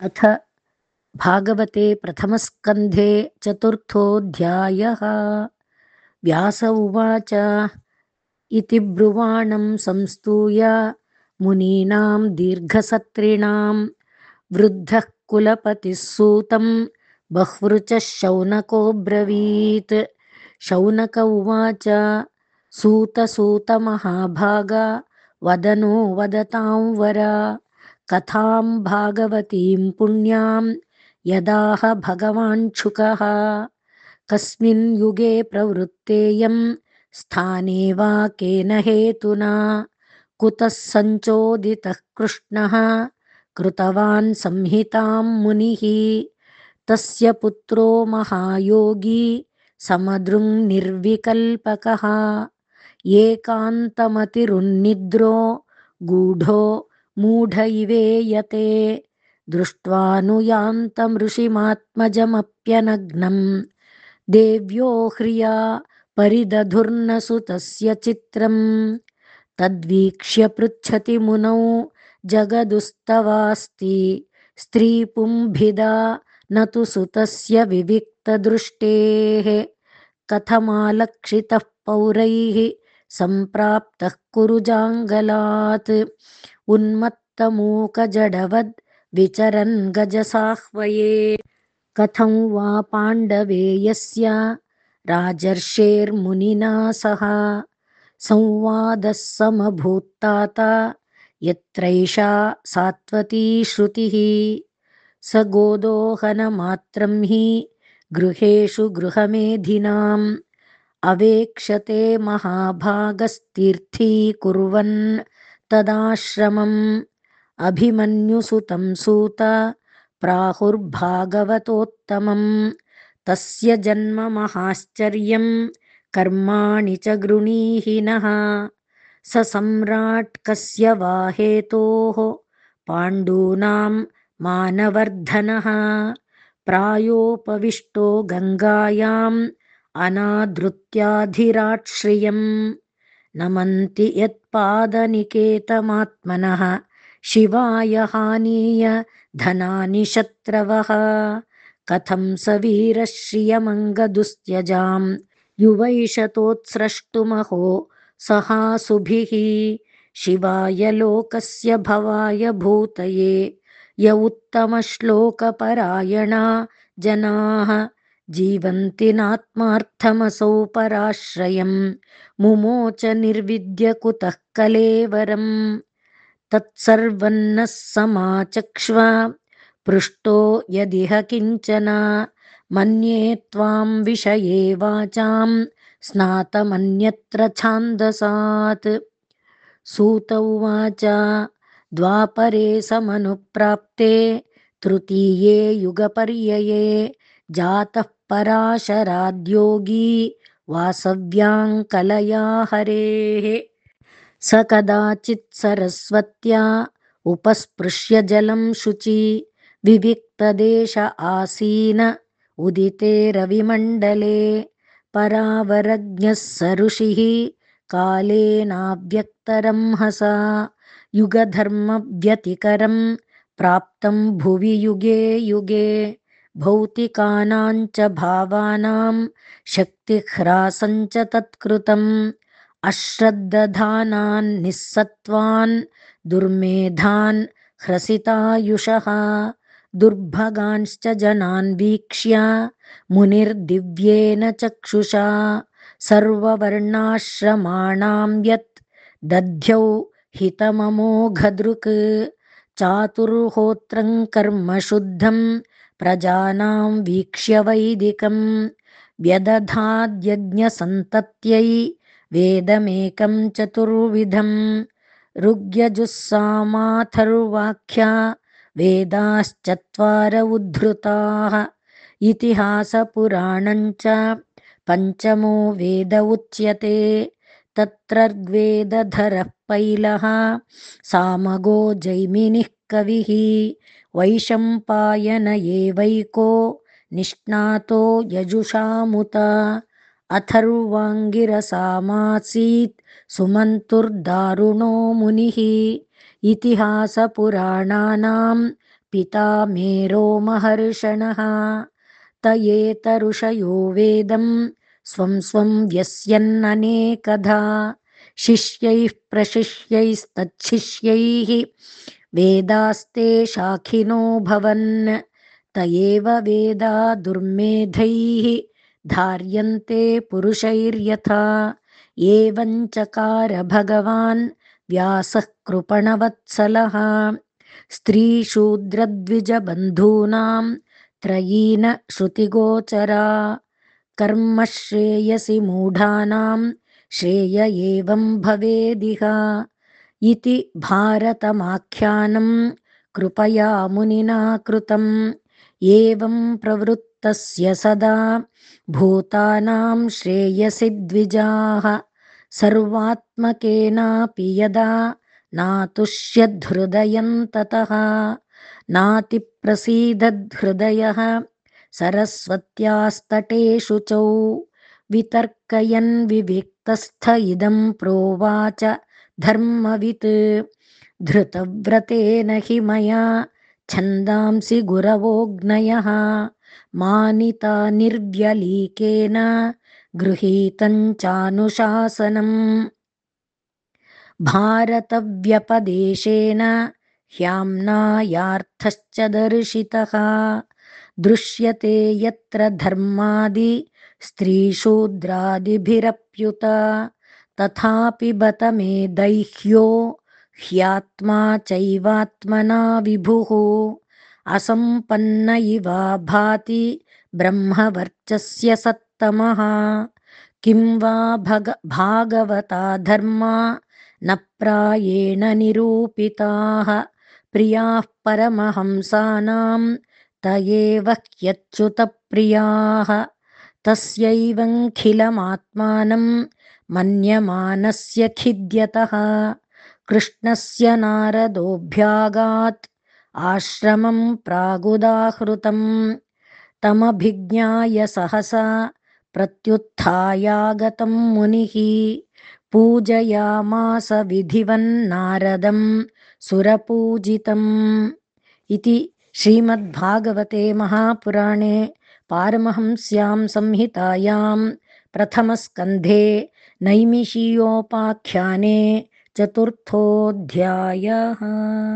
अथ भागवते प्रथमस्कन्धे चतुर्थोऽध्यायः। व्यास उवाच इति ब्रुवाणं संस्तूय मुनीनां दीर्घसत्रिणां वृद्धः कुलपतिः सूतं बह्वृचः शौनको ब्रवीत्। शौनक उवाच सूतसूतमहाभागा वदनो वदतां वरा कथां भागवतीं पुण्यां यदाह भगवान् शुकः कस्मिन् युगे प्रवृत्तेयं स्थाने वा केन हेतुना कुतः सञ्चोदितः कृष्णः कृतवान् संहितां मुनिः तस्य पुत्रो महायोगी समदृङ्निर्विकल्पकः एकान्तमतिरुन्निद्रो गूढो मूढ इवेयते दृष्ट्वानुयान्तमृषिमात्मजमप्यनग्नं देव्यो ह्रिया परिदधुर्न सुतस्य चित्रं तद्वीक्ष्य पृच्छति मुनौ जगदुस्तवास्ति स्त्रीपुंभिदा न तु सुतस्य विविक्तदृष्टेः कथमालक्षितः पौरैः सम्प्राप्तः कुरुजाङ्गलात् उन्मत्तमूकजडवद् विचरन् गजसाह्वये कथं वा पाण्डवेयस्य राजर्षेर्मुनिना सह संवादः समभूत्ताता यत्रैषा सात्वती श्रुतिः स गोदोहनमात्रं हि गृहेषु गृहमेधिनाम् अवेक्षते महाभागस्तीर्थीकुर्वन् तदाश्रमम् अभिमन्युसुतं सूत प्राहुर्भागवतोत्तमं तस्य जन्म महाश्चर्यं कर्माणि च गृणीहिनः स सम्राट् कस्य वा हेतोः पाण्डूनां मानवर्धनः प्रायोपविष्टो गङ्गायाम् अनादृत्याधिराट् श्रियम् नमन्ति यत्पादनिकेतमात्मनः शिवाय हानीय धनानि शत्रवः कथं स वीरः श्रियमङ्गदुस्त्यजां युवैषतोत्स्रष्टुमहो सहासुभिः शिवाय लोकस्य भवाय भूतये य उत्तमश्लोकपरायणा जनाः जीवन्ति नात्मार्थमसौ पराश्रयम् मुमोच निर्विद्य कुतः कलेवरम् तत्सर्वन्नः समाचक्ष्व पृष्टो यदिह किञ्चन मन्ये त्वां विषये वाचां स्नातमन्यत्र छान्दसात् सूत उवाच द्वापरे समनुप्राप्ते तृतीये युगपर्यये जातः पराशराद्योगी वासव्याङ्कलया हरेः स कदाचित् सरस्वत्या उपस्पृश्य जलं शुचि विविक्तदेश आसीन उदिते रविमण्डले परावरज्ञः स ऋषिः कालेनाव्यक्तरंहसा युगधर्मव्यतिकरं प्राप्तं भुवि युगे युगे भौतिकानां च भावानां शक्तिह्रासं च तत्कृतम् अश्रद्धधानान् निस्सत्त्वान् दुर्मेधान् ह्रसितायुषः दुर्भगांश्च जनान् वीक्ष्य मुनिर्दिव्येन चक्षुषा सर्ववर्णाश्रमाणां यत् दध्यौ हितममोघदृक् चातुर्होत्रं कर्म शुद्धं प्रजानां वीक्ष्य वैदिकं व्यदधाद्यज्ञसन्तत्यै वेदमेकं चतुर्विधं ऋग्यजुस्सामाथर्वाख्या वेदाश्चत्वार उद्धृताः इतिहासपुराणञ्च पञ्चमो वेद उच्यते तत्र ऋग्वेदधरः पैलः सामगो जैमिनिः कविः वैशम्पायन एवैको निष्णातो यजुषामुत अथर्वाङ्गिरसामासीत् सुमन्तुर्दारुणो मुनिः इतिहासपुराणानां पिता मेरो महर्षणः त एतऋषयो वेदं स्वं स्वं व्यस्यन्ननेकधा शिष्यैः प्रशिष्यैस्तच्छिष्यैः वेदास्ते शाखिनो भवन् त एव वेदा दुर्मेधैः धार्यन्ते पुरुषैर्यथा एवं चकार भगवान् व्यासः कृपणवत्सलः स्त्रीशूद्रद्विजबन्धूनां त्रयीन श्रुतिगोचरा कर्म श्रेयसि मूढानां श्रेय एवं भवेदिह इति भारतमाख्यानं कृपया मुनिना कृतम् एवं प्रवृत्तस्य सदा भूतानां श्रेयसि द्विजाः सर्वात्मकेनापि यदा नातुष्यद्धृदयं ततः नातिप्रसीदद्धृदयः सरस्वत्यास्तटे शुचौ वितर्कयन् विविक्तस्थ इदं प्रोवाच धर्मवित् धृतव्रतेन हि मया छन्दांसि गुरवोऽग्नयः मानिता निर्व्यलीकेन गृहीतं चानुशासनम् भारतव्यपदेशेन ह्याम्नायार्थश्च दर्शितः दृश्यते यत्र धर्मादि स्त्रीशूद्रादिभिरप्युत तथापि बत मे दैह्यो ह्यात्मा चैवात्मना विभुः असम्पन्न इवा भाति ब्रह्मवर्चस्य सत्तमः किं वा भागवता धर्मा न प्रायेण निरूपिताः प्रियाः परमहंसानां त एव ह्यच्युतप्रियाः तस्यैवङ्खिलमात्मानं मन्यमानस्य खिद्यतः कृष्णस्य नारदोऽभ्यागात् आश्रमं प्रागुदाहृतं तमभिज्ञाय सहसा प्रत्युत्थायागतं मुनिः पूजयामास विधिवन्नारदं सुरपूजितम् इति श्रीमद्भागवते महापुराणे पारमहंस्यां संहितायां प्रथमस्कन्धे नैमिषीयोपाख्याने चतुर्थोऽध्यायः।